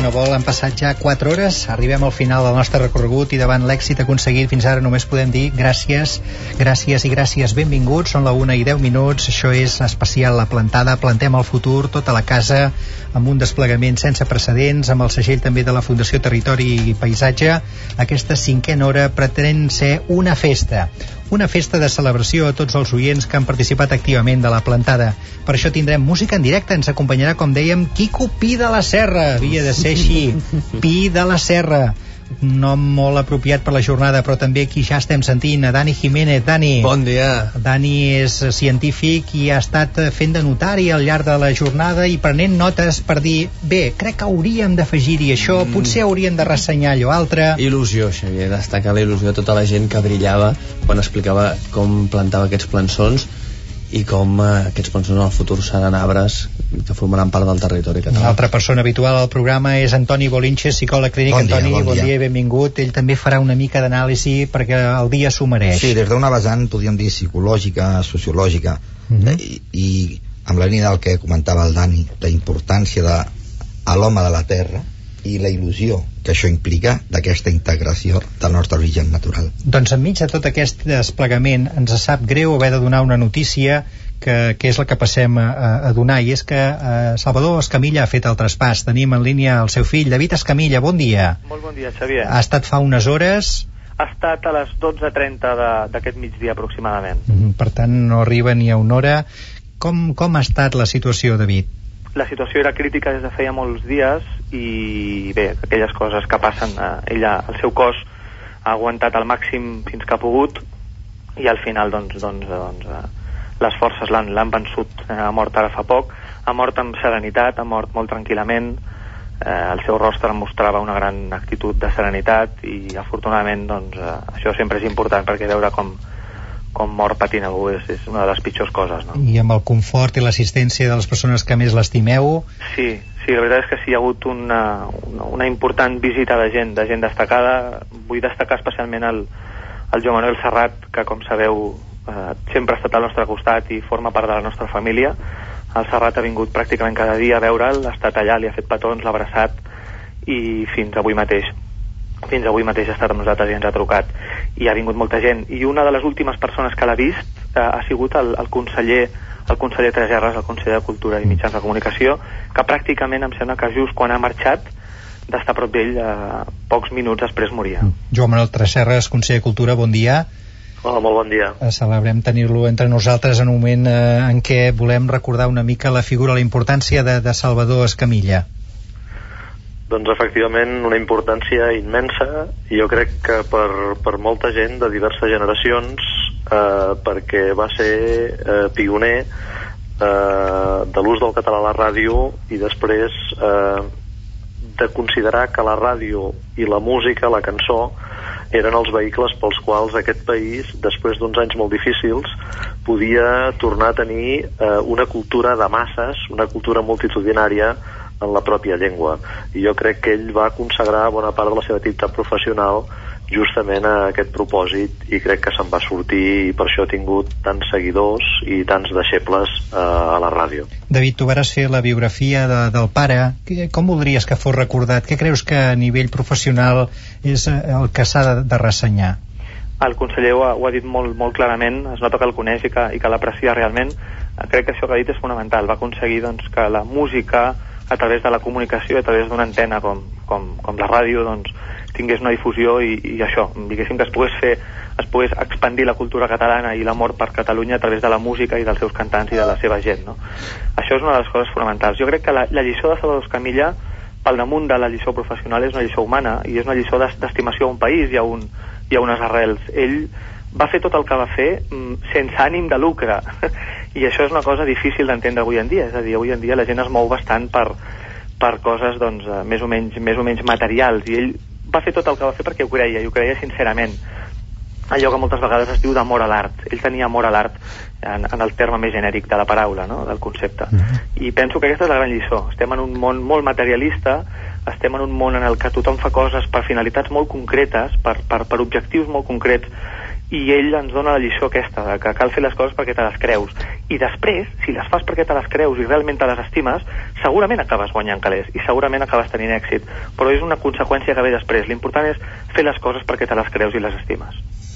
no vol, han passat ja 4 hores, arribem al final del nostre recorregut i davant l'èxit aconseguit fins ara només podem dir gràcies, gràcies i gràcies, benvinguts, són la 1:10, això és especial La Plantada, plantem el futur, tota la casa, amb un desplegament sense precedents, amb el segell també de la Fundació Territori i Paisatge. Aquesta 5a hora pretén ser una festa de celebració a tots els oients que han participat activament de La Plantada. Per això tindrem música en directe, ens acompanyarà, com dèiem, Quico Pi de la Serra, havia de ser així, Pi de la Serra, un nom molt apropiat per la jornada, però també aquí ja estem sentint a Dani Jiménez. Dani, bon dia. Dani és científic i ha estat fent de notari al llarg de la jornada i prenent notes per dir, bé, crec que hauríem d'afegir-hi això, potser hauríem de ressenyar allò altre. Il·lusió, Xavier, destacar la il·lusió de tota la gent que brillava quan explicava com plantava aquests plançons i com aquests plançons en el futur seran arbres que formaran part del territori català. Una altra persona habitual al programa és Antoni Bolinches, psicòleg clínic. Antoni, bon dia i benvingut. Ell també farà una mica d'anàlisi perquè el dia s'ho mereix. Sí, des d'una vessant, podríem dir, psicològica, sociològica, i amb la línia del que comentava el Dani, la importància de l'home de la terra i la il·lusió que això implica d'aquesta integració del nostre origen natural. Doncs enmig de tot aquest desplegament ens sap greu haver de donar una notícia que és la que passem a donar, i és que Salvador Escamilla ha fet el traspàs. Tenim en línia el seu fill, David Escamilla. Bon dia. Molt bon dia, Xavier. Ha estat fa unes hores? Ha estat a les 12:30 d'aquest migdia aproximadament. Per tant no arriba ni a una hora. Com ha estat la situació, David? La situació era crítica des de feia molts dies i bé, aquelles coses que passen, ella, el seu cos ha aguantat al màxim fins que ha pogut i al final les forces l'han vençut. Ha mort ara fa poc, ha mort amb serenitat, ha mort molt tranquil·lament, el seu rostre mostrava una gran actitud de serenitat i afortunadament això sempre és important, perquè veure com mor patint algú és una de les pitjors coses, no? I amb el confort i l'assistència de les persones que més l'estimeu? Sí, la veritat és que sí, hi ha hagut una important visita de gent destacada. Vull destacar especialment el Joan Manuel Serrat, que com sabeu sempre ha estat al nostre costat i forma part de la nostra família. El Serrat ha vingut pràcticament cada dia a veure'l, ha estat allà, li ha fet petons, l'ha abraçat i fins avui mateix ha estat amb nosaltres i ens ha trucat, i ha vingut molta gent, i una de les últimes persones que l'ha vist ha sigut el conseller Tresserras, el conseller de Cultura i Mitjans de Comunicació, que pràcticament em sembla que just quan ha marxat d'estar a prop d'ell, pocs minuts després moria. Joan Manuel Tresserras, conseller de Cultura, bon dia. Hola, molt bon dia. Celebrem tenir-lo entre nosaltres en un moment en què volem recordar una mica la figura, la importància de Salvador Escamilla. Doncs efectivament una importància immensa, i jo crec que per molta gent de diverses generacions, perquè va ser pioner de l'ús del català a la ràdio i després de considerar que la ràdio i la música, la cançó, eren els vehicles pels quals aquest país, després d'uns anys molt difícils, podia tornar a tenir una cultura de masses, una cultura multitudinària en la pròpia llengua. I jo crec que ell va consagrar bona part de la seva activitat professional justament a aquest propòsit, i crec que se'n va sortir, i per això ha tingut tants seguidors i tants deixebles a la ràdio. David, tu vas fer la biografia del pare. Com voldries que fos recordat? Què creus que a nivell professional és el que s'ha de ressenyar? El conseller ho ha dit molt clarament, es nota que el coneix i que l'aprecia realment. Crec que això que ha dit és fonamental. Va aconseguir que la música, a través de la comunicació, a través d'una antena com la ràdio, tingués una difusió i això, diguéssim que es pogués expandir la cultura catalana i l'amor per Catalunya a través de la música i dels seus cantants i de la seva gent, no? Això és una de les coses fonamentals. Jo crec que la lliçó de Salvador Escamilla, pel damunt de la lliçó professional, és una lliçó humana i és una lliçó d'estimació a un país i a unes arrels. Ell va fer tot el que va fer sense ànim de lucre i això és una cosa difícil d'entendre avui en dia. És a dir, avui en dia la gent es mou bastant per coses més o menys materials, i ell va fer tot el que va fer perquè ho creia sincerament. Allò que moltes vegades es diu d'amor a l'art. Ell tenia amor a l'art en el terme més genèric de la paraula, no? Del concepte. I penso que aquesta és la gran lliçó. Estem en un món molt materialista, estem en un món en el que tothom fa coses per finalitats molt concretes, per objectius molt concrets, i ell ens dona la lliçó aquesta, que cal fer les coses perquè te les creus. I després, si les fas perquè te les creus i realment te les estimes, segurament acabes guanyant calés i segurament acabes tenint èxit, però és una conseqüència que ve després. L'important és fer les coses perquè te les creus i les estimes.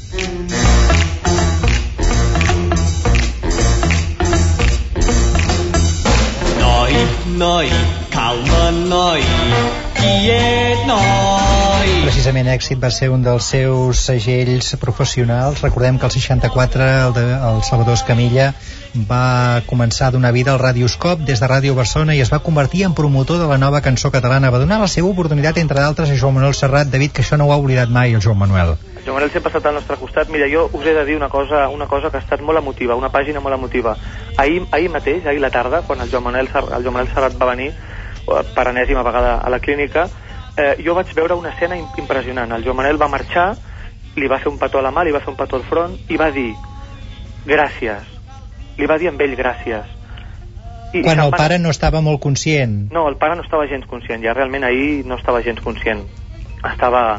Noi, calma, noi, quiet, noi. Precisament Èxit va ser un dels seus segells professionals. Recordem que el 64 el Salvador Escamilla va començar a donar vida al Radioscop des de Ràdio Barcelona i es va convertir en promotor de la nova cançó catalana. Va donar la seva oportunitat, entre d'altres, a Joan Manuel Serrat. David, que això no ho ha oblidat mai, el Joan Manuel. Joan Manuel sempre ha estat al nostre costat. Mira, jo us he de dir una cosa que ha estat molt emotiva, una pàgina molt emotiva. Ahir mateix, ahir la tarda, quan el Joan Manuel Serrat va venir per enèsima vegada a la clínica, jo vaig veure una escena impressionant. El Joan Manuel va marxar, li va fer un petó a la mà, li va fer un petó al front i va dir gràcies. Li va dir amb ell gràcies. Quan el pare no estava molt conscient. No, el pare no estava gens conscient, ja realment ahir no estava gens conscient. Estava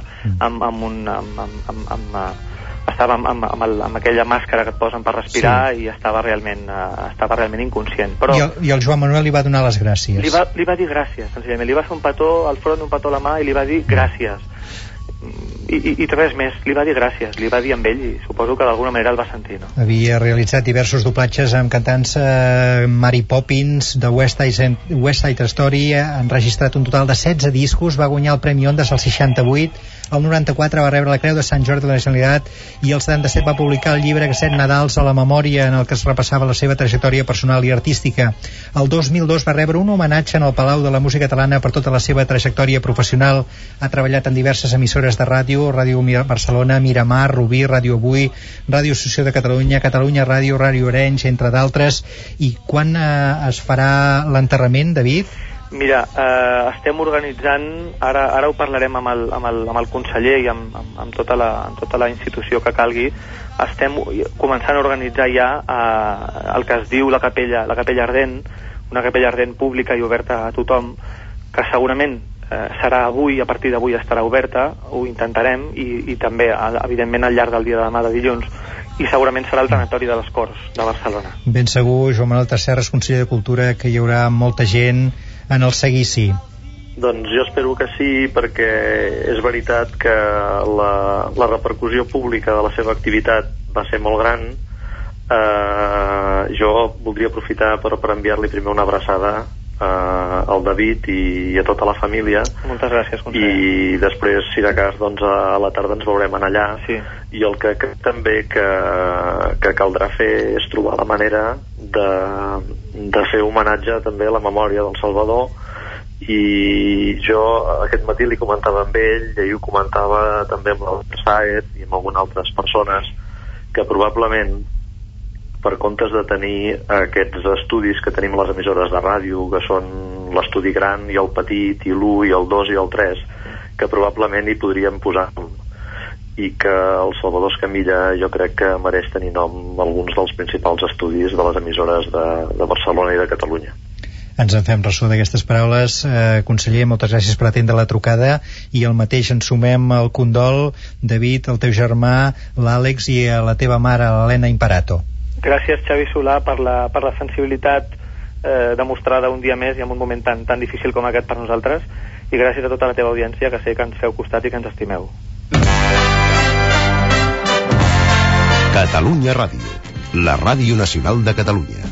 amb aquella màscara que et posen per respirar, sí. I estava realment inconscient. Però I el Joan Manuel li va donar les gràcies. Li va dir gràcies, senzillament. Li va fer un petó al front, un petó a la mà i li va dir gràcies. I res més, li va dir gràcies, li va dir amb ell i suposo que d'alguna manera el va sentir, no? Havia realitzat diversos doblatges amb cantants Mary Poppins, de West Side Story, ha enregistrat un total de 16 discos, va guanyar el Premi Ondas al 68, el 94 va rebre la Creu de Sant Jordi de la Generalitat i el 77 va publicar el llibre 7 Nadals a la memòria, en el que es repassava la seva trajectòria personal i artística. El 2002 va rebre un homenatge en el Palau de la Música Catalana per tota la seva trajectòria professional. Ha treballat en diverses emissores de ràdio, Ràdio Barcelona, Miramar, Rubí, Ràdio Avui, Ràdio Associació de Catalunya, Catalunya Ràdio, Ràdio Orenys, entre d'altres. I quan es farà l'enterrament, David? Mira, estem organitzant, ara ho parlarem amb el conseller i amb tota la institució que calgui, estem començant a organitzar ja el que es diu la capella ardent, una capella ardent pública i oberta a tothom, que segurament serà avui, a partir d'avui estarà oberta, ho intentarem, i també, evidentment, al llarg del dia de demà, de dilluns, i segurament serà el tanatori de les Corts de Barcelona. Ben segur, Joan Manuel Tresserras, conseller de Cultura, que hi haurà molta gent en el seguici. Doncs jo espero que sí, perquè és veritat que la repercussió pública de la seva activitat va ser molt gran. Jo voldria aprofitar per enviar-li primer una abraçada al David i a tota la família. Moltes gràcies, conseller. I després, si de cas, doncs a la tarda ens veurem allà. Sí. I el que crec també que caldrà fer és trobar la manera de fer homenatge també a la memòria del Salvador. I jo aquest matí li comentava amb ell, i ell ho comentava també amb l'Albert Saez i amb algunes altres persones, que probablement, per comptes de tenir aquests estudis que tenim a les emissores de ràdio, que són l'estudi gran i el petit, i l'1 i el 2 i el 3, que probablement hi podríem posar nom, i que el Salvador Escamilla jo crec que mereix tenir nom alguns dels principals estudis de les emissores de Barcelona i de Catalunya. Ens en fem ressò d'aquestes paraules. Conseller, moltes gràcies per atendre la trucada, i el mateix ens sumem al condol, David, el teu germà, l'Àlex, i a la teva mare, l'Helena Imparato. Gràcies, Xavi Solà, per la sensibilitat demostrada un dia més i en un moment tan difícil com aquest per nosaltres, i gràcies a tota la teva audiència, que sé que ens feu costat i que ens estimeu. Catalunya Ràdio, la ràdio nacional de Catalunya.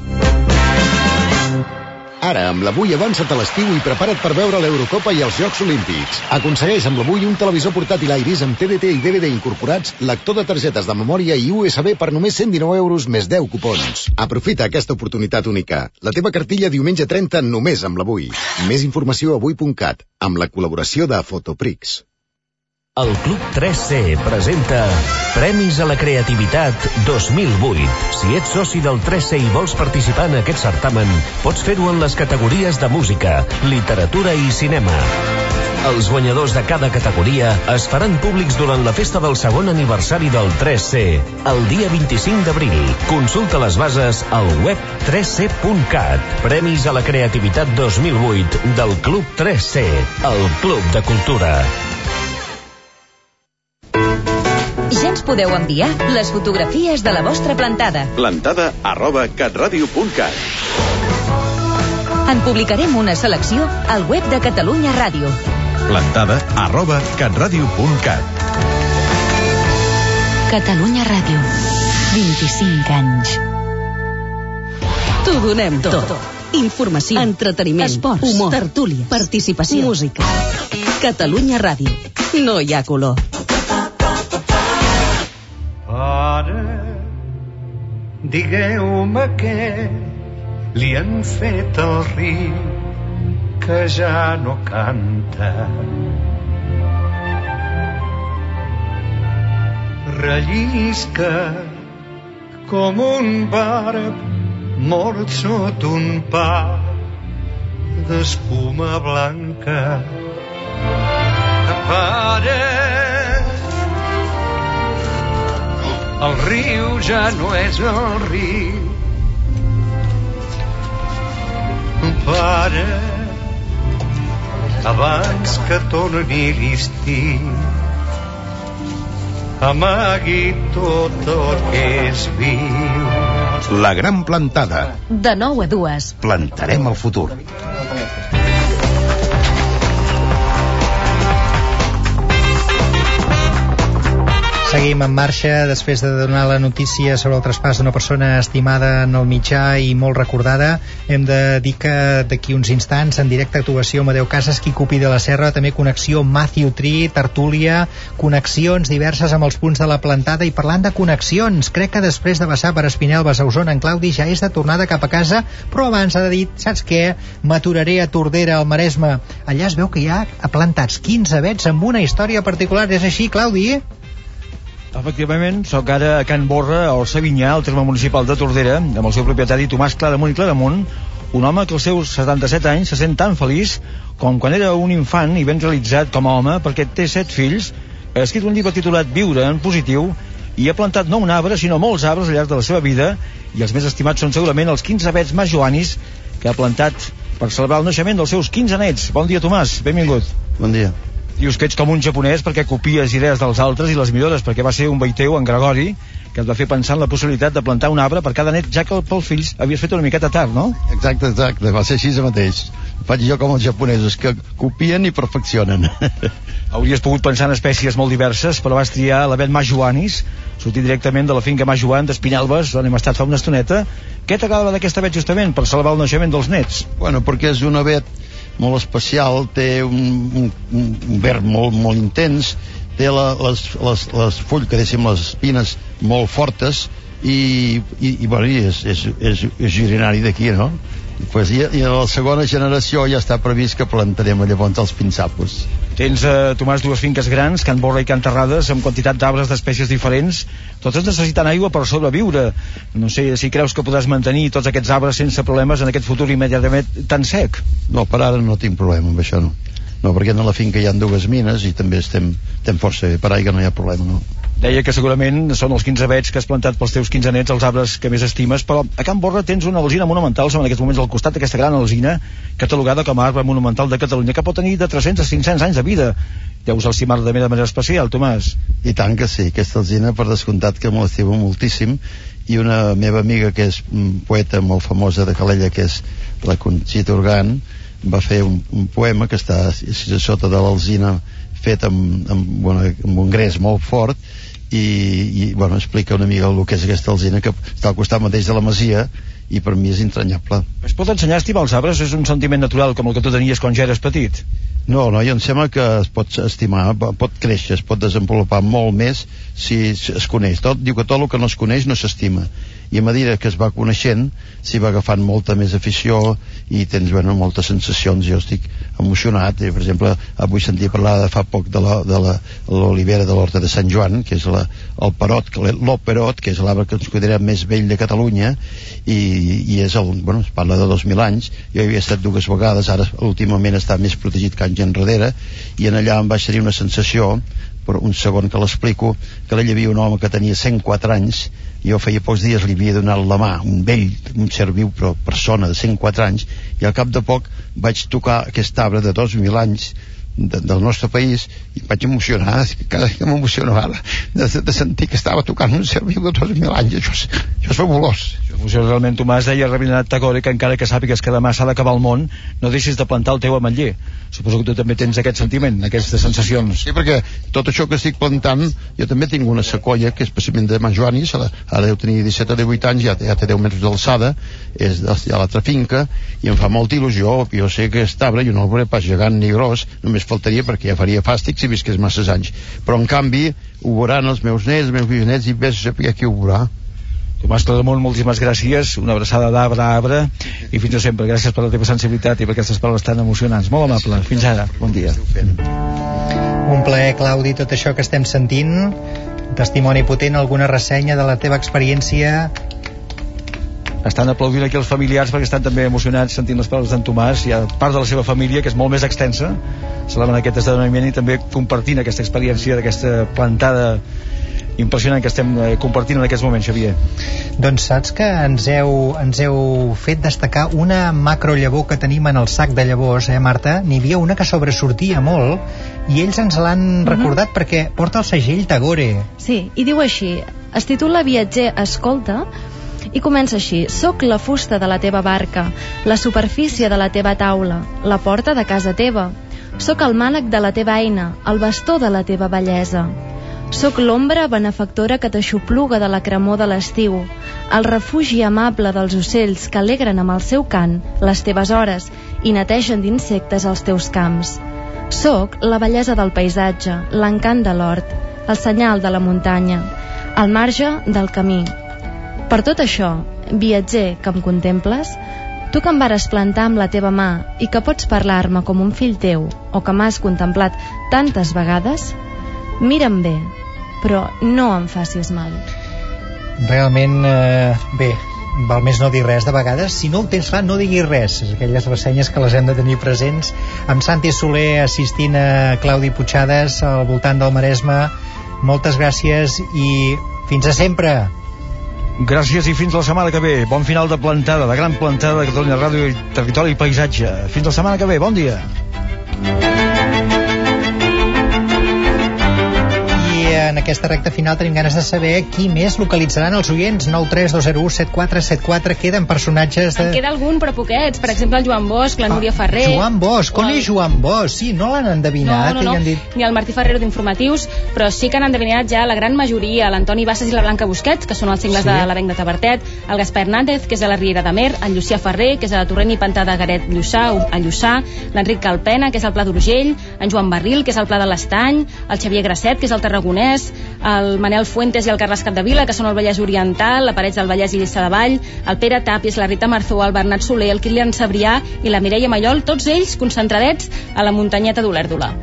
Ara, amb l'Avui avança't a l'estiu i prepara't per veure l'Eurocopa i els Jocs Olímpics. Aconsegueix amb l'Avui un televisor portàtil Iris amb TDT i DVD incorporats, lector de targetes de memòria i USB per només 119 euros més 10 cupons. Aprofita aquesta oportunitat única. La teva cartilla diumenge 30 només amb l'Avui. Més informació a avui.cat, amb la col·laboració de Fotoprix. El Club 3C presenta Premis a la Creativitat 2008. Si ets soci del 3C i vols participar en aquest certamen, pots fer-ho en les categories de música, literatura i cinema. Els guanyadors de cada categoria es faran públics durant la festa del segon aniversari del 3C, el dia 25 d'abril. Consulta les bases al web 3c.cat. Premis a la Creativitat 2008 del Club 3C, el Club de Cultura. Gens podeu enviar les fotografies de la vostra plantada. plantada@catradio.cat. En publicarem una selecció al web de Catalunya Ràdio. plantada@catradio.cat. Catalunya Ràdio. 25 anys. T'ho donem tot. Informació, entreteniment, esports, humor, tertúlia, participació, música. Catalunya Ràdio. No hi ha color. Ara, digueu-me què li han fet al riu que ja no canta. Rellisca com un barb mort sota un pa d'espuma blanca. Pare, el riu ja no és el riu. Pare, abans que torni l'estiu, amagui tot el que és viu. La gran plantada. De 9 a 2. Plantarem el futur. Seguim en marxa després de donar la notícia sobre el traspàs d'una persona estimada en el mitjà i molt recordada. Hem de dir que d'aquí uns instants, en directe actuació Amadeu Casas, Quicupi de la Serra, també connexió Matthew Tree, tertúlia, connexions diverses amb els punts de la plantada. I parlant de connexions, crec que després de passar per Espinelves a Osona, en Claudi ja és de tornada cap a casa, però abans ha dit, saps què? M'aturaré a Tordera, al Maresme. Allà es veu que hi ha plantats 15 avets amb una història particular. És així, Claudi? Efectivament, sóc ara a Can Borra, al Savinyà, al terme municipal de Tordera, amb el seu propietari Tomàs Claramunt i Claramunt, un home que als seus 77 anys se sent tan feliç com quan era un infant i ben realitzat com a home, perquè té 7 fills, ha escrit un llibre titulat Viure en positiu i ha plantat no un arbre, sinó molts arbres al llarg de la seva vida, i els més estimats són segurament els 15 avets majoanis que ha plantat per celebrar el naixement dels seus 15 nets. Bon dia, Tomàs, benvingut. Bon dia. Dius que ets com un japonès perquè copies idees dels altres i les millores, perquè va ser un veí teu, en Gregori, que et va fer pensar en la possibilitat de plantar un arbre per cada net, ja que pels fills havies fet una miqueta tard, no? Exacte, va ser així mateix. Faig jo com els japonesos, que copien i perfeccionen. Hauries pogut pensar en espècies molt diverses, però vas triar l'avet majoanis, sortir directament de la finca Majoan d'Espinelves, on hem estat fa una estoneta. Què t'agradava d'aquest avet justament per celebrar el naixement dels nets? Bueno, perquè és un avet molt especial, té un verd molt intens, té les fulles, que dèiem, les espines molt fortes i bueno, és originari d'aquí, no? Pues, i a la segona generació ja està previst que plantarem llavors els pinsapos. Tens, Tomàs, dues finques grans, Can Borra i Can Terrades, amb quantitat d'arbres d'espècies diferents, totes necessiten aigua per sobreviure. No sé si creus que podràs mantenir tots aquests arbres sense problemes en aquest futur immediatament tan sec. No, per ara no tinc problema amb això, no. No, perquè a la finca hi ha 2 mines i també estem força bé, per aigua no hi ha problema, no. Deia que segurament són els 15 avets que has plantat pels teus 15 nets, els arbres que més estimes, però a Can Borra tens una alzina monumental, som en aquests moments al costat d'aquesta gran alzina, catalogada com a arbre monumental de Catalunya, que pot tenir de 300 a 500 anys de vida. Deus estimar de manera especial, Tomàs. I tant que sí, aquesta alzina, per descomptat, que me l'estimo moltíssim, i una meva amiga que és poeta molt famosa de Calella, que és la Conxita Urgan, va fer un poema que està a sota de l'alzina, fet amb un gres molt fort, i bueno, explica una mica el que és aquesta alzina, que està al costat mateix de la masia, i per mi és entranyable. Es pot ensenyar a estimar els arbres? És un sentiment natural com el que tu tenies quan ja eres petit? No, i em sembla que es pot estimar, pot créixer, es pot desenvolupar molt més si es coneix. Diu que tot el que no es coneix no s'estima, i a mesura que es va coneixent s'hi va agafant molta més afició i tens moltes sensacions. Jo estic emocionat, per exemple avui sentia parlar fa poc de l'olivera de l'Horta de Sant Joan, que és l'Operot, que és l'arbre que ens considerem més vell de Catalunya, i es parla de 2.000 anys. Jo hi havia estat 2 vegades, ara últimament està més protegit que anys enrere, i en allà em vaig tenir una sensació, per un segon que l'explico, que allà hi havia un home que tenia 104 anys, jo feia pocs dies li havia donat la mà, un vell, un ser viu, però persona de 104 anys, i al cap de poc vaig tocar aquest arbre de 2.000 anys, del nostre país, i vaig emocionar, cada dia que m'emociono ara de sentir que estava tocant un ser viu de 2.000 anys. Això és fabulós. Això realment, Tomàs, deia Rabindranath Tagore que encara que sàpigues que demà s'ha d'acabar el món, no deixis de plantar el teu ametller. Suposo que tu també tens aquest sentiment, aquestes sensacions. Sí, perquè tot això que estic plantant, jo també tinc una sequoia que és especialment de Manjoanis, ara deu tenir 17 o 18 anys, ja té 10 metres d'alçada, és de l'altra finca, i em fa molta il·lusió. Jo sé que aquest arbre jo no el veuré pas gegant ni gros, només faltaria, perquè ja faria fàstic si visqués masses anys, però en canvi ho veuran els meus nets, els meus bisnets, i ves a saber qui ho veurà. Tomàs Claramunt, moltíssimes gràcies, una abraçada d'arbre a arbre, i fins a sempre. Gràcies per la teva sensibilitat i per aquestes paraules tan emocionants. Molt amable. Fins ara. Bon dia. Un plaer, Claudi, tot això que estem sentint. Testimoni potent, alguna ressenya de la teva experiència? Estan aplaudint aquí els familiars perquè estan també emocionats sentint les paraules d'en Tomàs. Hi ha part de la seva família, que és molt més extensa, celebrant aquest esdeveniment i també compartint aquesta experiència d'aquesta plantada impressionant que estem compartint en aquests moments, Xavier. Doncs saps que ens heu fet destacar una macrollavor que tenim en el sac de llavors, Marta? N'hi havia una que sobresortia molt i ells ens l'han recordat perquè porta el segell Tagore. Sí, i diu així, es titula Viatger, escolta, i comença així: soc la fusta de la teva barca, la superfície de la teva taula, la porta de casa teva, soc el mànec de la teva eina, el bastó de la teva bellesa. Soc l'ombra benefactora que t'aixopluga de la cremor de l'estiu, el refugi amable dels ocells que alegren amb el seu cant les teves hores i netegen d'insectes els teus camps. Soc la bellesa del paisatge, l'encant de l'hort, el senyal de la muntanya, el marge del camí. Per tot això, viatger que em contemples, tu que em vares plantar amb la teva mà i que pots parlar-me com un fill teu o que m'has contemplat tantes vegades, mira'm bé, però no em facis mal. Realment, bé, val més no dir res de vegades. Si no ho tens clar, no diguis res. Aquelles ressenyes que les hem de tenir presents. Amb Santi Soler assistint a Claudi Puigades al voltant del Maresme. Moltes gràcies i fins a sempre. Gràcies i fins la setmana que ve. Bon final de plantada, de gran plantada de Catalunya Ràdio i Territori i Paisatge. Fins la setmana que ve. Bon dia. En aquesta recta final tenim ganes de saber qui més localitzaran els oients. 932017474. Queden personatges de... En queda algun, però poquets. Per exemple, el Joan Bosch, la Núria Ferrer. Joan Bosch, on és Joan Bosch? Sí, no l'han endevinat. No. Ni el Martí Ferrero d'Informatius, però sí que han endevinat ja la gran majoria. L'Antoni Bassas i la Blanca Busquets, que són els cingles de l'Avenc de Tavertet, el Gaspar Hernández, que és de la Riera de Mer, el Llucià Ferrer, que és de la Torrent i Pantà de Garet Lluçà, a Lluçà, l'Enric Calpena, que és el Pla d'Urgell, en Joan Barril, que és el Pla de l'Estany, el Xavier Grasset, que és el Tarragonès, el Manel Fuentes i el Carles Capdevila, que són el Vallès Oriental, la Parets del Vallès i Lliçà de Vall, el Pere Tàpies, la Rita Marzó, el Bernat Soler, el Kilian Sabrià i la Mireia Mallol, tots ells concentradets a la muntanyeta d'Olèrdola.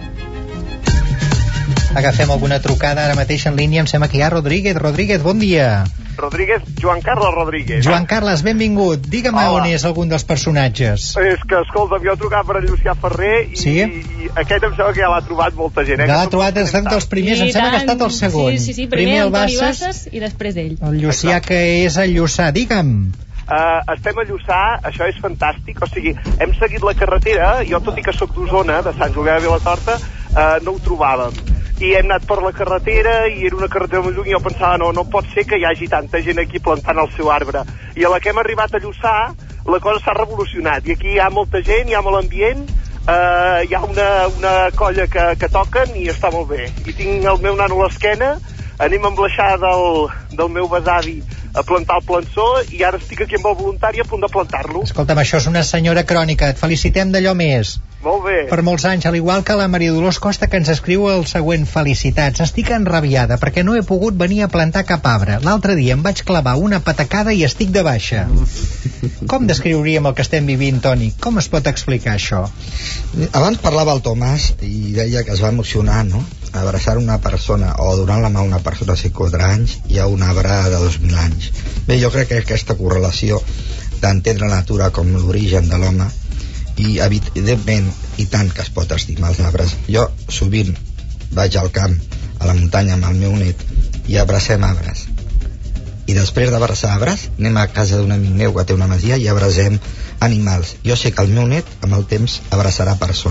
Agafem alguna trucada ara mateix en línia. Em sembla que hi ha Rodríguez. Rodríguez, bon dia. Joan Carles Rodríguez. Joan Carles, benvingut. Digue'm on és algun dels personatges. És que, escolta'm, jo he trucat per en Llucià Ferrer i aquest em sembla que ja l'ha trobat molta gent. Ja l'ha trobat, ha estat dels primers, em sembla que ha estat el segon. Sí, primer el Toni Bassas i després ell. El Llucià, que és el Lluçà, digue'm. Estem a Lluçà, això és fantàstic, o sigui, hem seguit la carretera, jo tot i que sóc d'Osona, de Sant Julià de Vilatorta, no ho trobàvem. I hem anat per la carretera i era una carretera molt lluny i jo pensava, no pot ser que hi hagi tanta gent aquí plantant el seu arbre. I a la que hem arribat a Lluçà, la cosa s'ha revolucionat i aquí hi ha molta gent, hi ha molt ambient, hi ha una colla que toquen i està molt bé. I tinc el meu nano a l'esquena, anem amb l'aixada del meu besavi a plantar el plançó i ara estic aquí amb el voluntari a punt de plantar-lo. Escolta'm, això és una senyora crònica, et felicitem d'allò més. Molt bé. Per molts anys, al igual que la Maria Dolors Costa, que ens escriu el següent: felicitats, estic enrabiada perquè no he pogut venir a plantar cap arbre. L'altre dia em vaig clavar una patacada i estic de baixa. Com descriuríem el que estem vivint, Toni? Com es pot explicar això? Abans parlava el Tomàs i deia que es va emocionar, no? Abraçar una persona o donar la mà a una persona de 4 anys i a un arbre de 2.000 anys. Bé, jo crec que aquesta correlació d'entendre la natura com l'origen de l'home i evidentment i tant que es pot estimar els arbres. Jo sovint vaig al camp, a la muntanya amb el meu net i abracem arbres i després d'abraçar arbres anem a casa d'un amic meu que té una masia i abracem animals. Jo sé que el meu net amb el temps abraçarà persones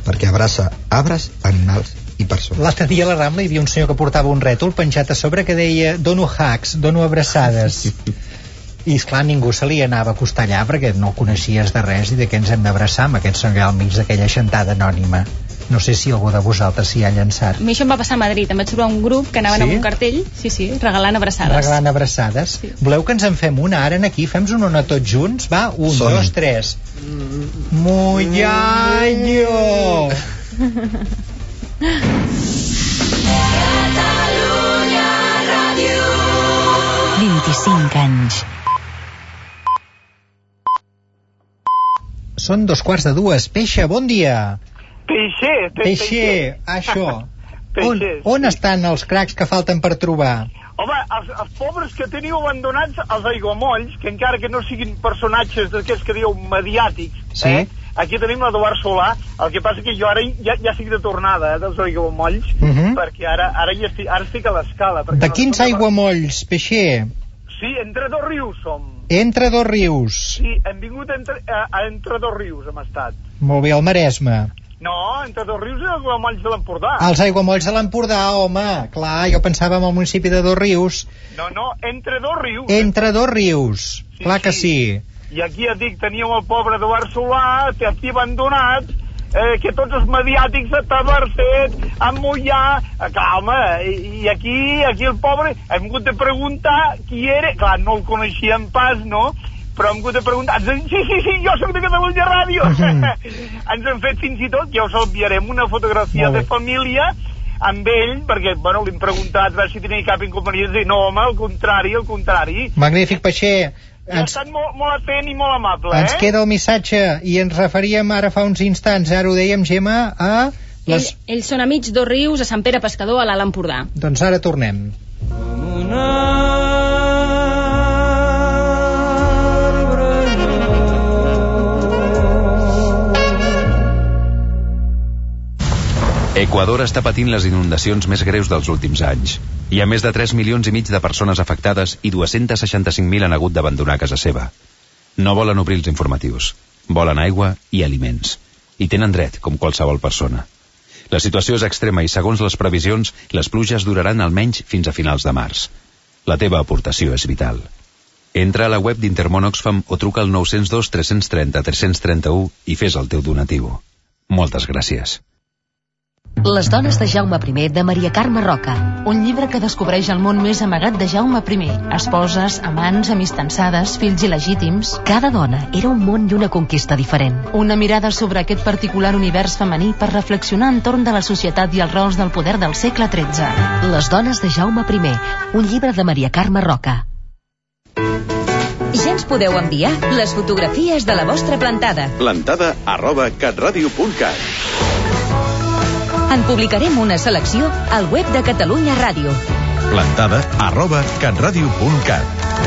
perquè abraça arbres, animals i persones. L'altre dia a la Rambla hi havia un senyor que portava un rètol penjat a sobre que deia dono hugs, dono abraçades. I esclar, ningú se li anava a acostar allà perquè no coneixies de res i de què ens hem d'abraçar amb aquest senyor al mig d'aquella xantada anònima. No sé si algú de vosaltres s'hi ha llançat. A mi això em va passar a Madrid, em vaig trobar un grup que anaven amb un cartell, regalant abraçades. Regalant abraçades. Sí. Voleu que ens en fem una ara aquí? Fem-nos una tots junts? Va, 1, 2, 3. Mullallo! Catalunya Ràdio. 25 anys. Són 2:15. Peixe, bon dia. Peixer, això. On estan els cracs que falten per trobar? Home, els pobres que teniu abandonats, els aiguamolls, que encara que no siguin personatges d'aquests que dieu mediàtics, sí. Aquí tenim l'Eduard Solà, el que passa que jo ara ja estic de tornada, dels aiguamolls, perquè ara estic a l'escala. De quins aiguamolls, Peixer? Sí, entre dos rius som. Entre dos rius? Sí, hem vingut entre dos rius, hem estat. Molt bé, al Maresme. No, entre dos rius i els aiguamolls de l'Empordà. Els aiguamolls de l'Empordà, home, clar, jo pensava en el municipi de Dos Rius. No, entre dos rius. Entre dos rius, sí, clar que sí. I aquí ja dic, teníeu el pobre Eduard Solà, aquí abandonat, que tots els mediàtics a Taverset, a Mollà, clar, home, i aquí el pobre, hem hagut de preguntar qui era, clar, no el coneixíem pas, no?, però hem hagut de preguntar, sí, jo soc de Catalunya Ràdio. Ens han fet fins i tot, ja us enviarem una fotografia de família amb ell, perquè, bueno, l'hem preguntat a veure si tenia cap inconvenient, i no, home, al contrari. Magnífic, Peixer. Ha estat molt atent i molt amable, Ens queda el missatge, i ens referíem ara fa uns instants, ara ho dèiem, Gemma, a... Ells són amics, Dos Rius, a Sant Pere Pescador, a l'Alt Empordà. Doncs ara tornem. Equador està patint les inundacions més greus dels últims anys. Hi ha més de 3,5 milions de persones afectades i 265.000 han hagut d'abandonar casa seva. No volen obrir els informatius. Volen aigua i aliments. I tenen dret, com qualsevol persona. La situació és extrema i, segons les previsions, les pluges duraran almenys fins a finals de març. La teva aportació és vital. Entra a la web d'Intermón Oxfam o truca al 902 330 331 i fes el teu donatiu. Moltes gràcies. Les dones de Jaume I, de Maria Carme Roca. Un llibre que descobreix el món més amagat de Jaume I. Esposes, amants, amistançades, fills il·legítims. Cada dona era un món i una conquista diferent. Una mirada sobre aquest particular univers femení per reflexionar entorn de la societat i els rols del poder del segle XIII. Les dones de Jaume I, un llibre de Maria Carme Roca. Ja ens podeu enviar les fotografies de la vostra plantada. plantada@catradio.cat. En publicarem una selecció al web de Catalunya Ràdio. plantada@catradio.cat.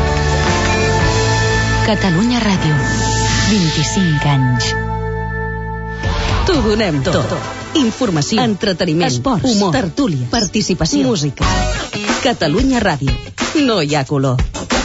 Catalunya Ràdio. 25 anys. T'ho donem tot. Informació, entreteniment, esports, humor, tertúlia, participació, música. Catalunya Ràdio. No hi ha color.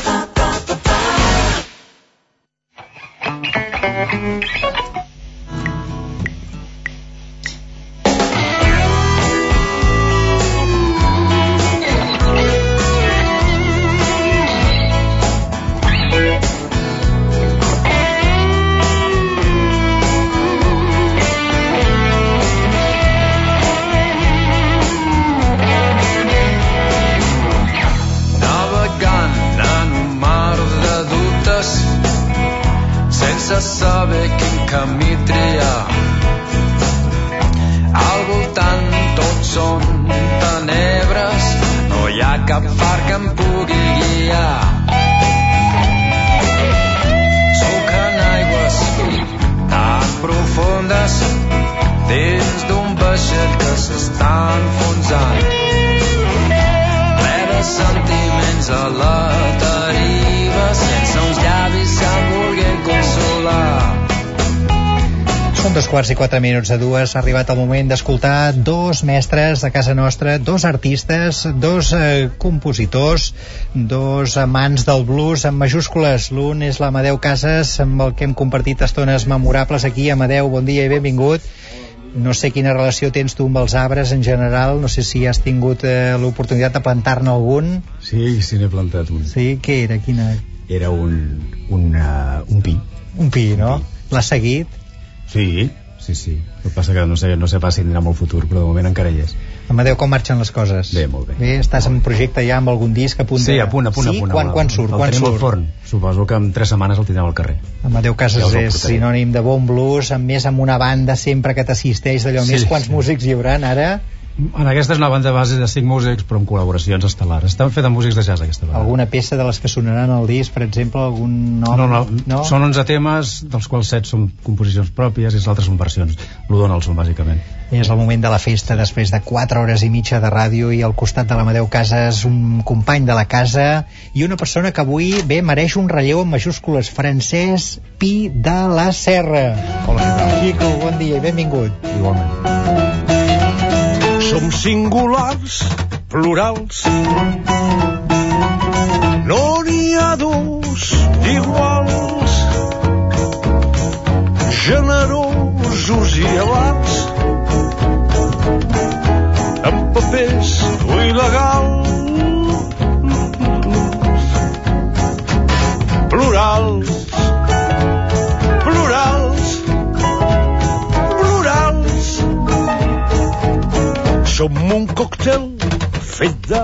Saber quin camí triar. Al voltant tot són tenebres, no hi ha cap far que em pugui guiar. Soc en aigües tan profundes dins d'un vaixell que s'està enfonsant, ple de sentiments a la deriva, sense uns llavis que em vulguin consolar. Són 2:04 ha arribat el moment d'escoltar dos mestres de casa nostra, dos artistes, dos compositors, dos amants del blues en majúscules. L'un és l'Amadeu Casas, amb el que hem compartit estones memorables aquí. Amadeu, bon dia i benvingut. No sé quina relació tens tu amb els arbres en general, no sé si has tingut l'oportunitat de plantar-ne algun. Sí, n'he plantat un. Sí, què era? Quina? Era un pi. Un pi, no? L'has seguit? Sí. El que passa que no sé pas si tindrà molt futur, però de moment encara hi és. Amadeu, com marxen les coses? Bé, molt bé. Bé, estàs en projecte ja amb algun disc a punt de... Sí, a punt. Sí? Quan surt? El tenim al forn. Suposo que en 3 setmanes el tindrem al carrer. Amadeu Casas és sinònim de bon blues, amb una banda sempre que t'assisteix d'allò més. Quants músics hi haurà ara? En aquesta és una banda base de 5 músics, però amb col·laboracions estel·lars. Estan feta músics de jazz, aquesta banda. Alguna peça de les que sonaran al disc, per exemple, algun nom? No. Són 11 temes, dels quals 7 són composicions pròpies i els altres són versions. L'Odonal són, bàsicament. És el moment de la festa, després de 4 hores i mitja de ràdio, i al costat de l'Amadeu Casas, un company de la casa i una persona que avui, mereix un relleu en majúscules, Francesc Pi de la Serra. Hola, què tal? Quico, bon dia i benvingut. Igualment. Som singulars, plurals. No n'hi ha dos iguals. Generosos i alats. Amb papers il·legals. Plurals. Som un còctel fet de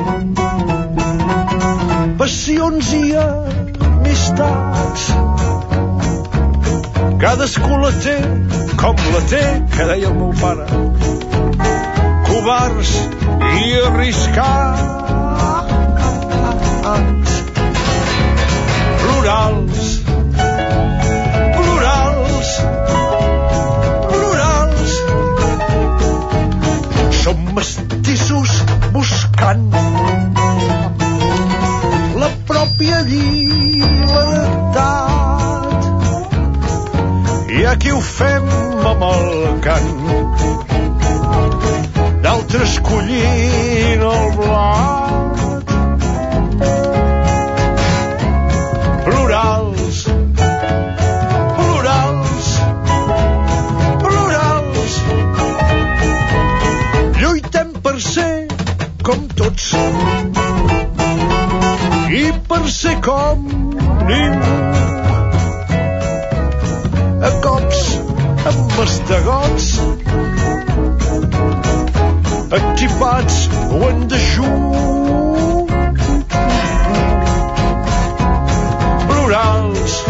passions i amistats. Cadascú la té com la té, que deia el meu pare. Covards i arriscats. Plurals. Som mestissos buscant la pròpia llibertat. Hi ha qui ho fem amb el cant, d'altres collint el blat. Plurals. Lluitem per ser com tots i per ser com ningú. A cops amb mastegots, equipats o en dejú. Plurals.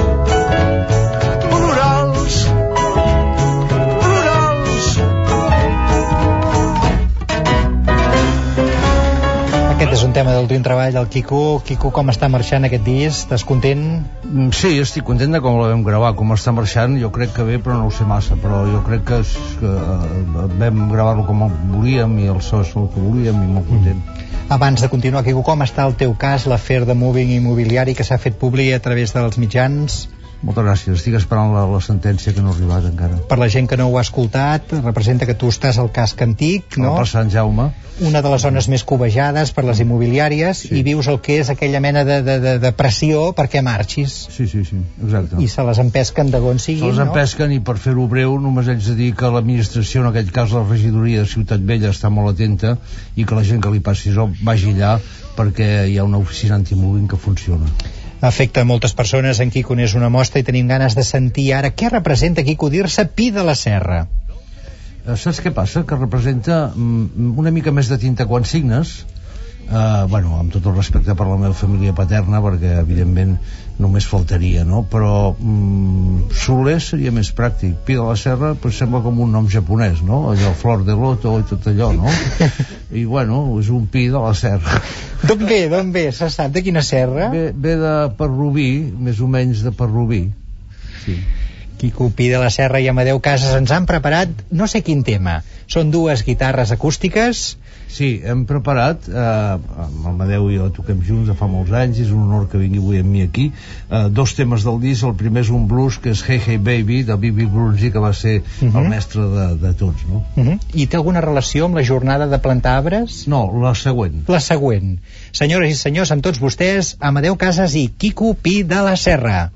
Aquest és un tema del Dream Treball del Quico. Quico, com està marxant aquest disc? Estàs content? Sí, estic content de com la vam gravar, com està marxant. Jo crec que bé, però no ho sé massa, però jo crec que vam gravar-lo com volíem i el so és el que volíem i molt content. Abans de continuar, Quico, com està el teu cas, l'afer de Moving Immobiliari que s'ha fet públic a través dels mitjans? Moltes gràcies, estic esperant la sentència que no ha arribat encara. Per la gent que no ho ha escoltat, representa que tu estàs al casc antic, no? Per Sant Jaume. Una de les zones més cobejades per les immobiliàries, sí. I vius el que és aquella mena de pressió perquè marxis. Sí, exacte. I se les empesquen de on siguin, no? Se les empesquen i per fer-ho breu només haig de dir que l'administració, en aquest cas la regidoria de Ciutat Vella, està molt atenta i que la gent que li passi això vagi allà perquè hi ha una oficina anti-moving que funciona. Afecta a moltes persones, en Quico n'és una mostra i tenim ganes de sentir ara què representa, Quico, dir-se Pi de la Serra. Saps què passa? Que representa una mica més de tinta quan signes, amb tot el respecte per la meva família paterna, perquè evidentment només faltaria, no? Però Soler seria més pràctic. Pi de la Serra sembla com un nom japonès, no? Allò, flor de loto i tot allò, no? I és un pi de la serra. D'on ve? Se sap de quina serra? Ve de Parrubí, més o menys de Parrubí. Sí. Quico, Pi de la Serra i Amadeu Casas ens han preparat no sé quin tema. Són 2 guitarres acústiques. Sí, hem preparat, amb Amadeu i jo toquem junts de fa molts anys, és un honor que vingui avui amb mi aquí, 2 temes del disc. El primer és un blues que és Hey Hey Baby, de Bibi Brunzi, que va ser el mestre de tots, no? I té alguna relació amb la jornada de plantar arbres? No, la següent. La següent. Senyores i senyors, amb tots vostès, Amadeu Casas i Quico, Pi de la Serra.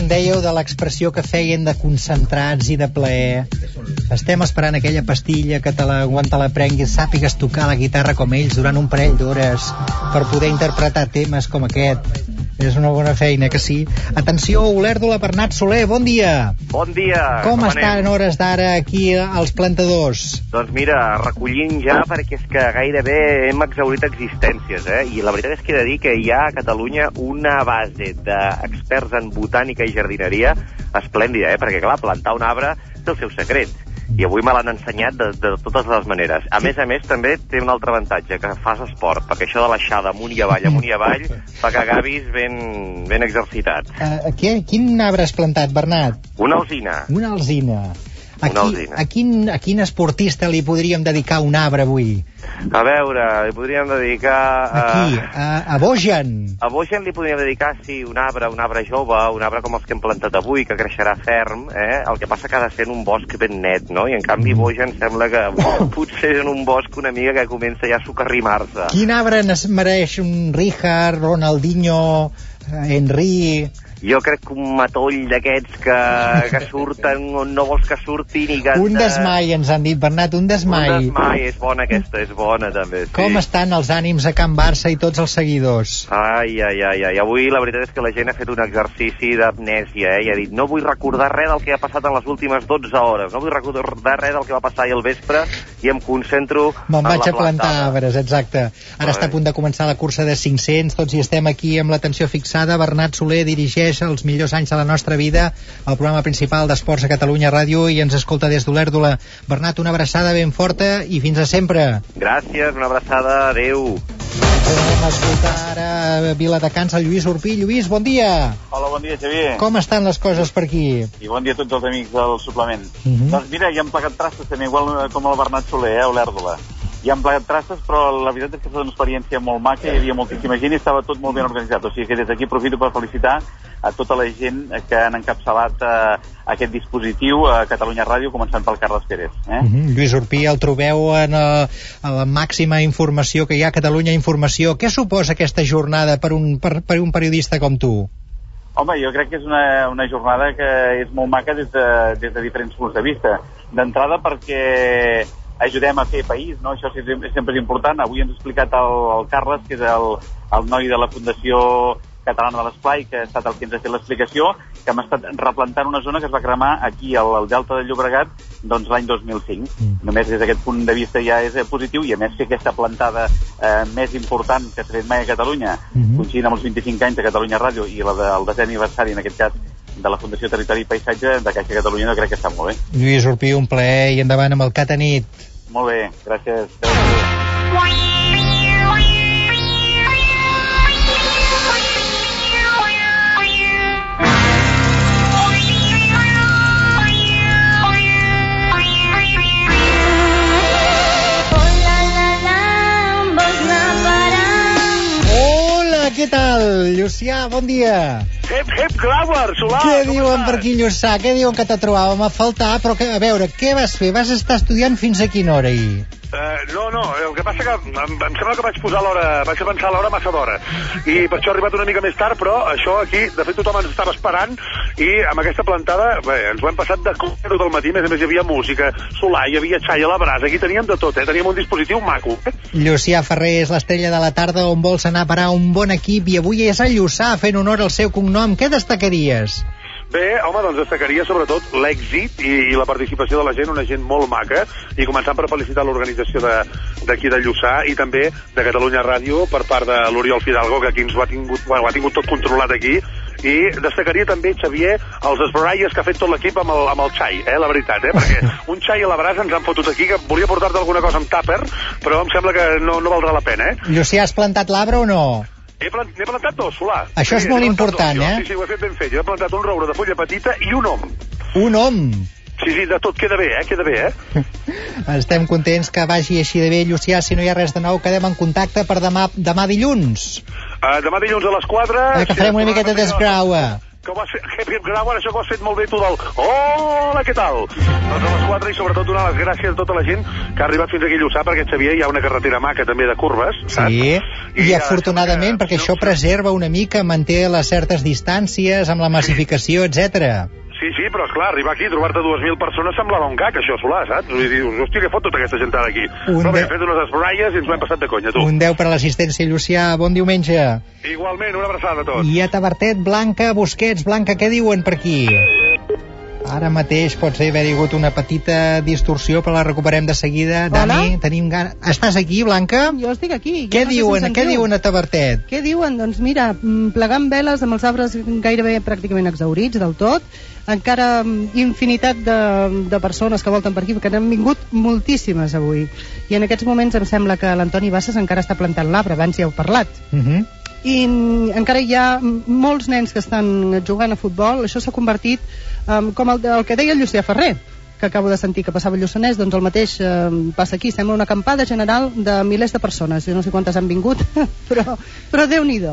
dèieu de l'expressió que feien de concentrats i de plaer. Estem esperant aquella pastilla que quan te la prenguis sàpigues tocar la guitarra com ells durant un parell d'hores per poder interpretar temes com aquest. És una bona feina, que sí. Atenció, Olèrdola, Bernat Soler, bon dia. Bon dia. Com estan hores d'ara aquí als plantadors? Doncs mira, recollint ja, perquè és que gairebé hem exhaurit existències, I la veritat és que he de dir que hi ha a Catalunya una base d'experts en botànica i jardineria esplèndida, Perquè, clar, plantar un arbre té el seu secret. I avui me l'han ensenyat de totes les maneres. A més, també té un altre avantatge, que fas esport, perquè això de l'aixada amunt i avall, fa que acabis ben exercitat. Quin arbre has plantat, Bernat? Una alzina. Una alzina. A quin esportista li podríem dedicar un arbre avui? A veure, li podríem dedicar... A Bojan. A Bojan li podríem dedicar, sí, un arbre jove, un arbre com els que hem plantat avui, que creixerà ferm, El que passa que ha de ser en un bosc ben net, no? I en canvi Bojan sembla que potser és en un bosc una mica que comença ja a socarrimar-se. Quin arbre mereix un Rijkaard, Ronaldinho, Henry... Jo crec que un matoll d'aquests que surten on no vols que surtin i que... Un desmai, ens han dit, Bernat, un desmai. Un desmai, és bona aquesta, és bona també, sí. Com estan els ànims a Can Barça i tots els seguidors? Ai, avui la veritat és que la gent ha fet un exercici d'amnèsia, I ha dit, no vull recordar res del que ha passat en les últimes 12 hores, no vull recordar res del que va passar ahir al vespre i em concentro en la plantada. Me'n vaig a plantar arbres, exacte. Ara està a punt de començar la cursa de 500, tots hi estem aquí amb l'atenció fixada. Bernat Soler dirigeix els millors anys de la nostra vida al programa principal d'Esports a Catalunya Ràdio i ens escolta des d'Olèrdola. Bernat, una abraçada ben forta i fins a sempre. Gràcies, una abraçada, adeu. Anem a escoltar ara a Viladecans el Lluís Urpí. Lluís, bon dia. Hola, bon dia, Xavier. Com estan les coses per aquí? I bon dia a tots els amics del suplement. Doncs mira, hi han plegat trastes també, igual com el Bernat Soler, a Olèrdola. Hi han plegat trastes, però la veritat és que és una experiència molt maca, hi havia moltíssima gent i estava tot molt ben organitzat. O sigui que des d'aquí aprofito per felicitar a tota la gent que han encapçalat aquest dispositiu a Catalunya Ràdio, començant pel Carles Pérez. Lluís Urpí, el trobeu en la màxima informació que hi ha a Catalunya Informació. Què suposa aquesta jornada per un periodista com tu? Home, jo crec que és una jornada que és molt maca des de diferents punts de vista. D'entrada perquè ajudem a fer país, no? Això sempre és important. Avui ens ha explicat el Carles, que és el noi de la Fundació Catalana de l'Esplai, que ha estat el que ens ha fet l'explicació, que hem estat replantant una zona que es va cremar aquí al Delta del Llobregat doncs l'any 2005. Només des d'aquest punt de vista ja és positiu, i a més fer aquesta plantada més important que s'ha fet mai a Catalunya, coincidint amb els 25 anys de Catalunya Ràdio i el 10è aniversari, en aquest cas, de la Fundació Territori i Paisatge de Caixa Catalunya, no crec que està molt bé. Lluís Urpí, un plaer, i endavant amb el Catanit. Molt bé, gràcies. Què tal, Llucià? Bon dia. Hep, Grauer, Solà. Què diuen per aquí, Lluçà? Què diuen que te trobàvem a faltar? Però a veure, què vas fer? Vas estar estudiant fins a quina hora ahir? No, el que passa que em sembla que vaig avançar l'hora massa d'hora i per això he arribat una mica més tard, però això aquí, de fet tothom ens estava esperant i amb aquesta plantada, ens ho hem passat de 4 del matí, més a més hi havia música, solar, hi havia xai a la brasa, aquí teníem de tot, teníem un dispositiu maco. Llucià Ferrer és l'estrella de la tarda on vols anar a parar un bon equip i avui és el Lluçà fent honor al seu cognom. Què destacaries? Bé, home, doncs destacaria sobretot l'èxit i la participació de la gent, una gent molt maca, i començant per felicitar l'organització d'aquí de Lluçà i també de Catalunya Ràdio per part de l'Oriol Fidalgo, que aquí ens ho ha tingut tot controlat aquí, i destacaria també, Xavier, els esbraies que ha fet tot l'equip amb el xai, la veritat, perquè un xai a la brasa ens han fotut aquí, que volia portar-te alguna cosa amb tàper, però em sembla que no valdrà la pena, Llucià, has plantat l'arbre o no? N'he plantat dos, Solà. Això és molt important, Sí, ho he fet ben fet. Jo he plantat un roure de fulla petita i un om. Un om? Sí, de tot queda bé, queda bé, Estem contents que vagi així de bé, Llucià. Si no hi ha res de nou, quedem en contacte per demà dilluns. Demà dilluns a les 4... Que farem una miqueta d'esgraua. que ho has fet, Happy Grauer, això que ho has fet molt bé tu del hola, què tal? Doncs a les 4 i sobretot donar les gràcies a tota la gent que ha arribat fins aquí a Lluçà, perquè Xavier hi ha una carretera maca també de curves, saps? Sí, i afortunadament, perquè això preserva una mica, manté les certes distàncies amb la massificació, etc. Sí, però esclar, arribar aquí i trobar-te 2.000 persones semblava un gag, això solar, saps? Vull dir, hòstia, què fot tota aquesta gent aquí? Però bé, hem fet unes esbraies i ens ho hem passat de conya, tu. Un 10 per a l'assistència, Llucià, bon diumenge. Igualment, una abraçada a tots. I a Tavertet, Blanca, Busquets, Blanca, què diuen per aquí? Ara mateix pot ser haver-hi hagut una petita distorsió, però la recuperem de seguida. Dani, tenim gana... Estàs aquí, Blanca? Jo estic aquí. Què diuen a Tavertet? Què diuen? Doncs mira, plegant veles amb els arbres gairebé pràcticament exhaurits del tot, encara infinitat de persones que volten per aquí, perquè n'han vingut moltíssimes avui. I en aquests moments em sembla que l'Antoni Bassas encara està plantant l'arbre, abans ja heu parlat. I encara hi ha molts nens que estan jugant a futbol. Això s'ha convertit com el que deia el Llucià Ferrer, que acabo de sentir que passava el Lluçanès, doncs el mateix passa aquí. Sembla una acampada general de milers de persones. Jo no sé quantes han vingut, però Déu-n'hi-do.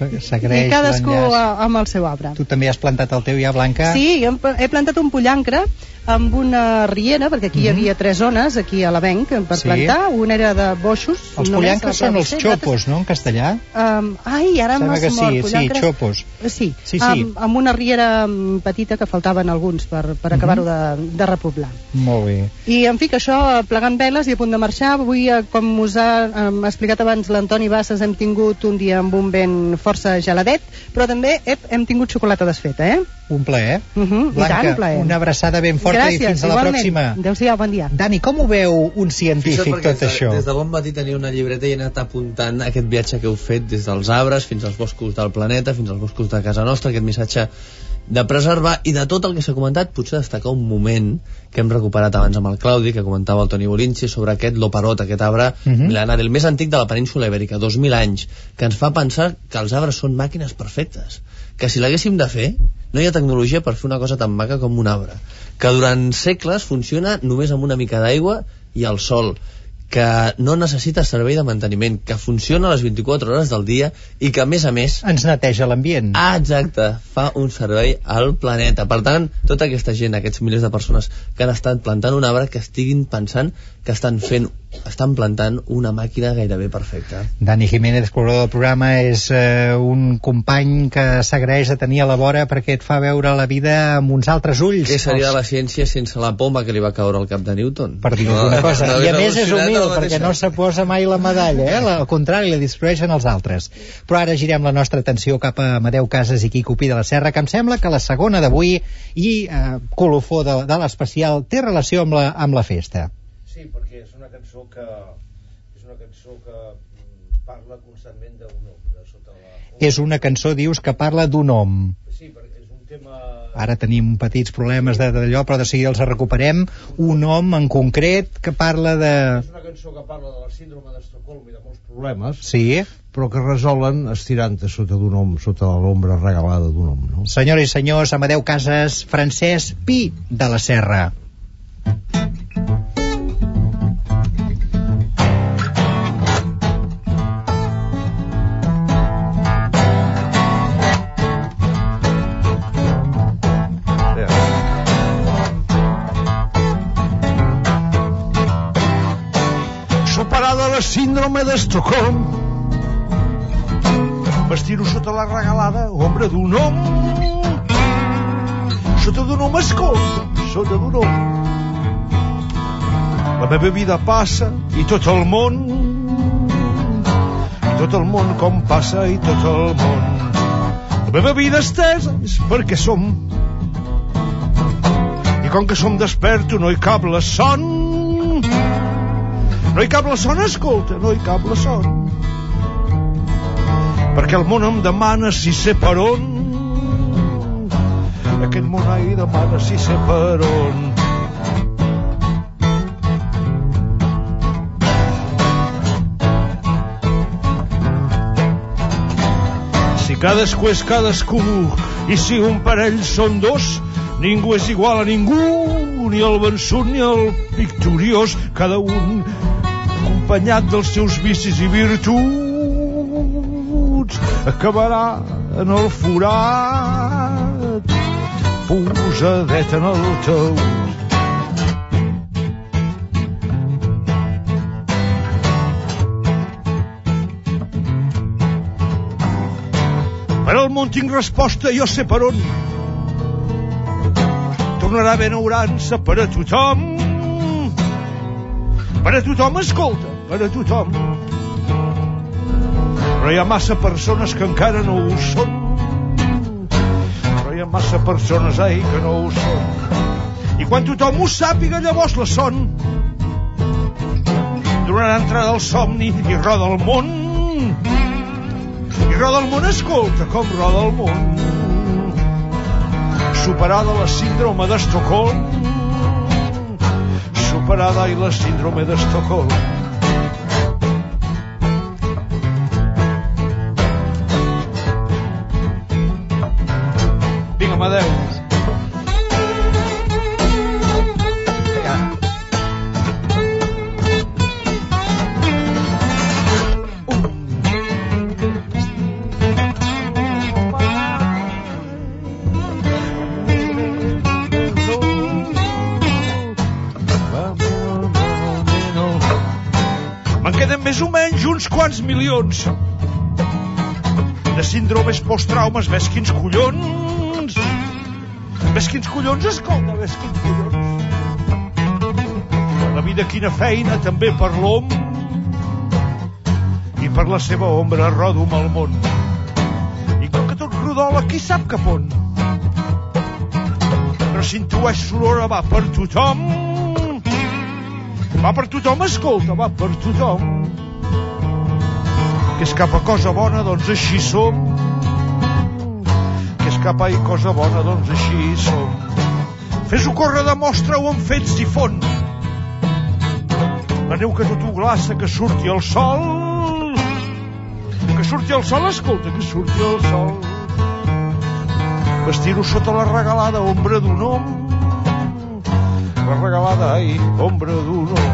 I cadascú amb el seu arbre. Tu també has plantat el teu ja, Blanca? Sí, he plantat un pollancre amb una riera, perquè aquí hi havia 3 zones, aquí a l'Avenc, per plantar. Una era de boixos. Els pollancres són els xopos, no?, en castellà? Ai, ara m'ha mort. Sí, xopos. Sí, amb una riera petita que faltaven alguns per acabar-ho de repoblar. Molt bé. I en fi, que això, plegant veles i a punt de marxar. Avui, com us ha explicat abans l'Antoni Bassas, hem tingut un dia amb un vent força geladet, però també hem tingut xocolata desfeta, Un plaer. Blanca, una abraçada ben forta. Gràcies, i fins a la pròxima. Adéu-siau, bon dia. Dani, com ho veu un científic tot això? Des de bon matí tenia una llibreta i he anat apuntant aquest viatge que heu fet des dels arbres fins als boscos del planeta, fins als boscos de casa nostra, aquest missatge de preservar. I de tot el que s'ha comentat, potser destacar un moment que hem recuperat abans amb el Claudi, que comentava el Toni Bolinci, sobre aquest loparot, aquest arbre mil·lenari, el més antic de la península ibèrica, 2.000 anys, que ens fa pensar que els arbres són màquines perfectes, que si l'haguéssim de fer no hi ha tecnologia per fer una cosa tan maca com un arbre, que durant segles funciona només amb una mica d'aigua i el sol, que no necessita servei de manteniment, que funciona a les 24 hores del dia i que a més ens neteja l'ambient. Exacte, fa un servei al planeta. Per tant, tota aquesta gent, aquests milers de persones que han estat plantant un arbre, que estiguin pensant que estan plantant una màquina gairebé perfecta. Dani Jiménez, col·laborador del programa, és un company que s'agraeix de tenir a la vora perquè et fa veure la vida amb uns altres ulls. Què seria de la ciència sense la poma que li va caure al cap de Newton? Per dir alguna cosa. I a més és humil, perquè no se posa mai la medalla, al contrari, la distribueixen els altres. Però ara girem la nostra atenció cap a Amadeu Casas i Quico Pi de la Serra, que em sembla que la segona d'avui i colofó de l'especial té relació amb la festa. Sí, perquè és una cançó que parla constantment d'un home. És una cançó, dius, que parla d'un home. Sí, perquè és un tema... Ara tenim petits problemes d'allò, però de seguida els recuperem. Un home en concret que parla de... És una cançó que parla de la síndrome d'Estocolm i de molts problemes, sí, però que resolen estirant-te sota d'un home, sota l'ombra regalada d'un home, no? Senyores i senyors, Amadeu Casas, Francesc Pi de la Serra. Síndrome d'Estocolm, vestir-ho sota la regalada ombra d'un home, sota d'un home, escolta, sota d'un home. La meva vida passa i tot el món, com passa i tot el món. La meva vida estesa és perquè som, i com que som desperto no hi cap la son. No hi cap la son, escolta, no hi cap la son. Perquè el món em demana si sé per on. Aquest món hi demana si sé per on. Si cadascú és cadascú i si un parell són dos, ningú és igual a ningú, ni el vençut ni el victoriós, cada un acompanyat dels seus vicis i virtuts acabarà en el forat posadet en el taüt. Per al món tinc resposta, jo sé per on. Tornarà benaurança per a tothom. Per a tothom, escolta, per a tothom. Però hi ha massa persones que encara no ho són. Però hi ha massa persones, ai, que no ho són. I quan tothom ho sàpiga, llavors la son. Donarà entrada al somni i roda el món. I roda el món, escolta com roda el món. Superada la síndrome d'Estocolm. Superada i la síndrome d'Estocolm. Vinga, Amadeu. Més o menys uns quants milions de síndromes posttraumes. Ves quins collons, escolta, ves quins collons. La vida, quina feina, també per l'hom, i per la seva ombra rodo amb el món. I com que tot rodola, qui sap cap on? Però s'intueix l'hora, va per tothom. Va per tothom, escolta, va per tothom. Que és cap a cosa bona, doncs així som. Que és cap a cosa bona, doncs així som. Fes-ho córrer, demostra-ho amb fets i font. La neu que tot ho glaça, que surti el sol. Que surti el sol, escolta, que surti el sol. Vestir-ho sota la regalada ombra d'un hom. La regalada, ai, ombra d'un hom.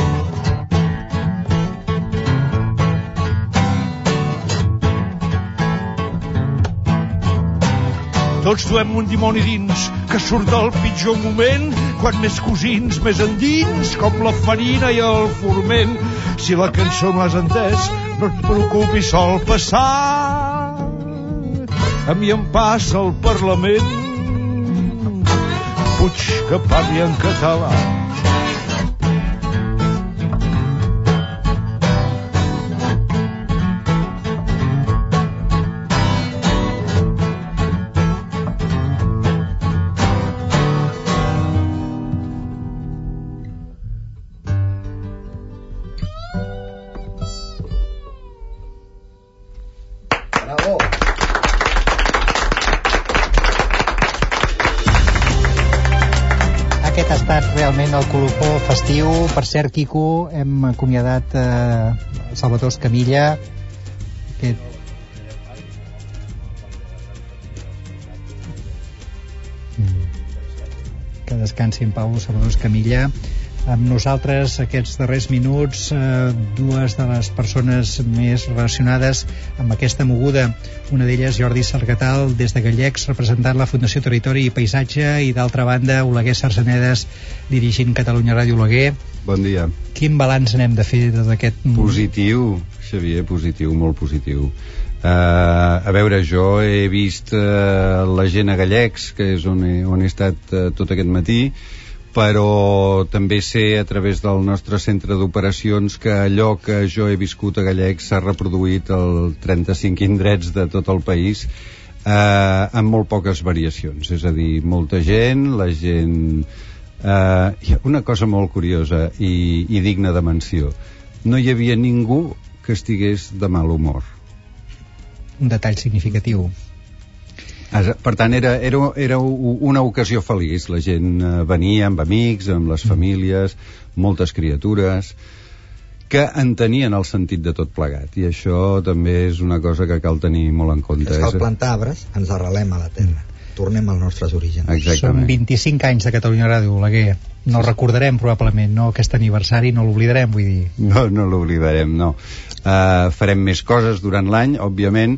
Tots duem un dimoni dins que surt del pitjor moment, quan més cosins, més endins, com la farina i el forment. Si la cançó no has entès, no et preocupis, sol passar. A mi em passa al Parlament. Puig que parli en català. Realment el colofó festiu. Per cert, Quico, hem acomiadat Salvador Escamilla, que descansi en pau Salvador Escamilla. Amb nosaltres aquests darrers minuts dues de les persones més relacionades amb aquesta moguda, una d'elles Jordi Sargatal des de Gallecs, representant la Fundació Territori i Paisatge, i d'altra banda Oleguer Sarsenedes, dirigint Catalunya Ràdio Oleguer. Bon dia. Quin balanç n'hem de fer d'aquest... Positiu, Xavier, positiu, molt positiu. A veure, jo he vist la gent a Gallecs, que és on he estat tot aquest matí, però també sé a través del nostre centre d'operacions que allò que jo he viscut a Gallecs s'ha reproduït al 35 indrets de tot el país amb molt poques variacions, és a dir, molta gent, la gent... una cosa molt curiosa i digna de menció, no hi havia ningú que estigués de mal humor. Un detall significatiu. Per tant, era una ocasió feliç. La gent venia amb amics, amb les famílies, moltes criatures que entenien el sentit de tot plegat, i això també és una cosa que cal tenir molt en compte. És que al plantar arbres ens arrelem a la terra, tornem als nostres orígens. Són 25 anys de Catalunya Ràdio Oleguer. No recordarem probablement, no, aquest aniversari no l'oblidarem, vull dir. No l'oblidarem, no. Farem més coses durant l'any, òbviament,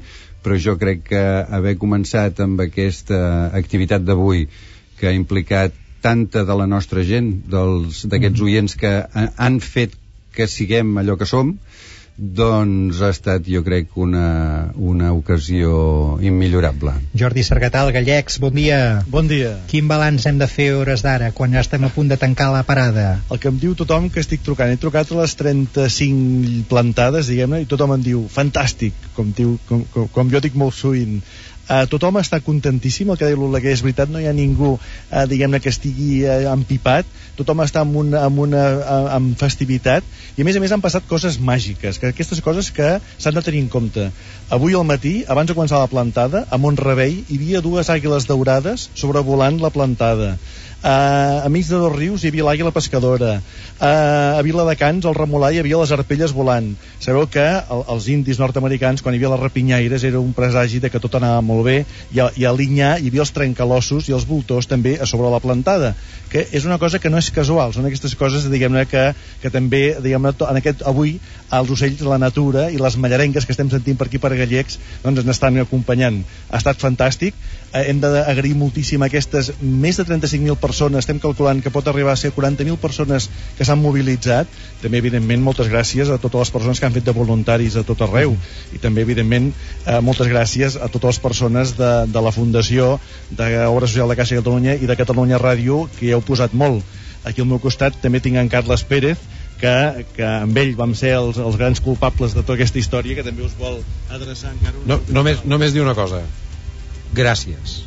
però jo crec que haver començat amb aquesta activitat d'avui, que ha implicat tanta de la nostra gent, d'aquests oients que han fet que siguem allò que som, doncs ha estat, jo crec, una ocasió immillorable. Jordi Sargatal, Gallecs, bon dia. Bon dia. Quin balanç hem de fer hores d'ara, quan ja estem a punt de tancar la parada? El que em diu tothom que estic trucant. He trucat a les 35 plantades, diguem-ne, i tothom em diu, fantàstic, com jo dic molt sovint. Tothom està contentíssim, el que deia l'Oleguer és veritat, no hi ha ningú diguem-ne que estigui empipat, tothom està amb festivitat, i a més han passat coses màgiques, que aquestes coses que s'han de tenir en compte. Avui al matí, abans de començar la plantada, a Montrevell hi havia 2 àguiles daurades sobrevolant la plantada. A mig de 2 rius hi havia l'àguila pescadora, a Viladecans, al Remolà, hi havia les arpelles volant. Sabeu que els indis nord-americans, quan hi havia les rapinyaires, era un presagi de que tot anava molt bé, i a l'Inyà hi havia els trencalossos i els voltors també a sobre la plantada, que és una cosa que no és casual, són aquestes coses, diguem-ne, que també, diguem-ne, avui els ocells, la natura i les mallarengues que estem sentint per aquí per Gallecs, doncs ens estan acompanyant. Ha estat fantàstic. Hem d'agrair moltíssim aquestes més de 35.000 persones, estem calculant que pot arribar a ser 40.000 persones que s'han mobilitzat. També, evidentment, moltes gràcies a totes les persones que han fet de voluntaris a tot arreu, i també, evidentment, moltes gràcies a totes les persones de la Fundació d'Obra Social de Caixa de Catalunya i de Catalunya Ràdio, que hi heu posat molt. Aquí al meu costat també tinc en Carles Pérez, que amb ell vam ser els grans culpables de tota aquesta història, que també us vol adreçar encara només dir una cosa: gràcies,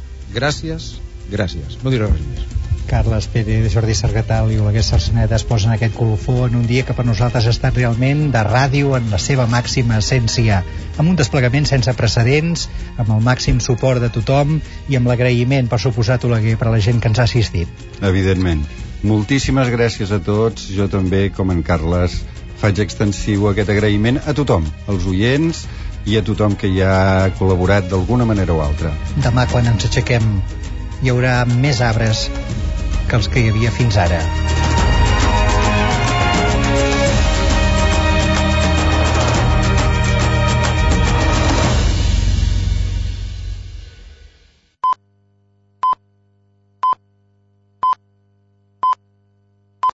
no diré res més. Carles Pérez, Jordi Sargatal i Oleguer Sarsaneda es posen aquest colofó en un dia que per nosaltres ha estat realment de ràdio en la seva màxima essència, amb un desplegament sense precedents, amb el màxim suport de tothom i amb l'agraïment, per suposat, Oleguer, per a la gent que ens ha assistit. Evidentment. Moltíssimes gràcies a tots. Jo també, com en Carles, faig extensiu aquest agraïment a tothom, als oients i a tothom que hi ha col·laborat d'alguna manera o altra. Demà, quan ens aixequem, hi haurà més arbres que els que hi havia fins ara.